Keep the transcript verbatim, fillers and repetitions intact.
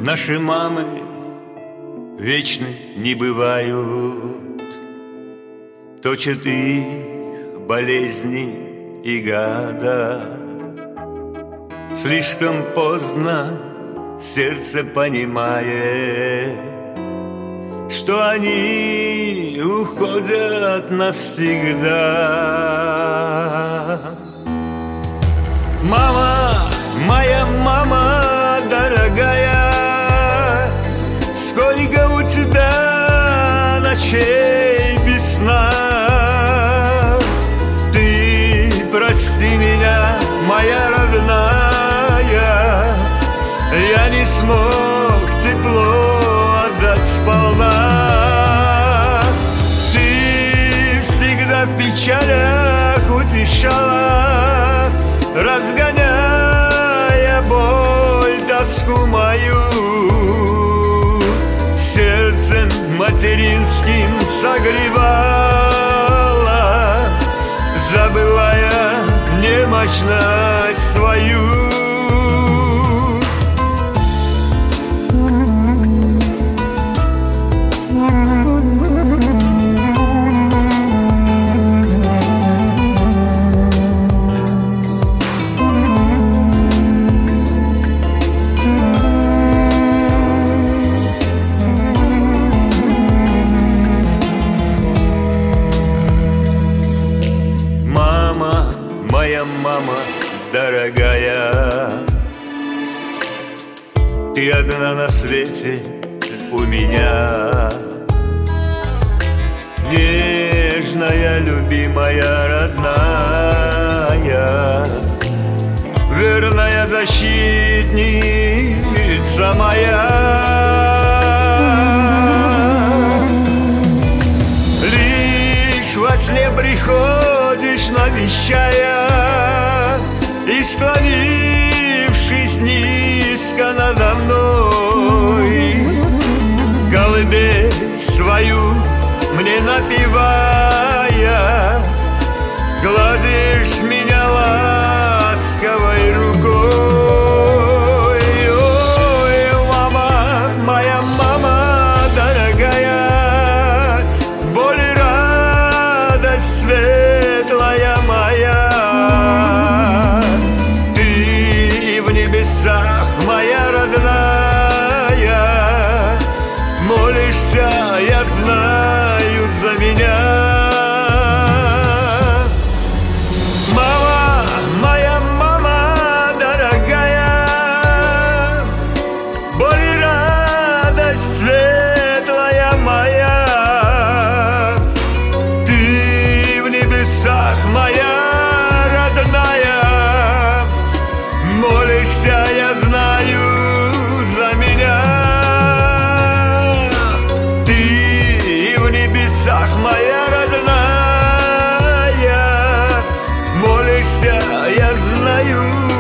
Наши мамы вечны не бывают, точат их болезни и года. Слишком поздно сердце понимает, что они уходят навсегда. Мама, моя мама дорогая, сколько у тебя ночей без сна. Ты прости меня, моя родная, я не смог тепло отдать сполна. Ты всегда в печалях утешала, разгоняя боль, тоску мою. Сердцем материнским согревала, забывая немощность свою. Моя мама дорогая, ты одна на свете у меня. Нежная, любимая, родная, верная защитница моя. Лишь во сне приходишь, навещая, и, склонившись низко надо мной, колыбель свою мне напевая, гладишь меня ласковой рукой. Ой, мама, моя мама дорогая, боль и радость светлая моя. Моя родная, молишься, я знаю, за меня. Мама, моя мама дорогая, боль и радость светлая моя. Ты в небесах, моя родная, молишься, я знаю, за меня. Ты в небесах, моя родная, молишься, я знаю.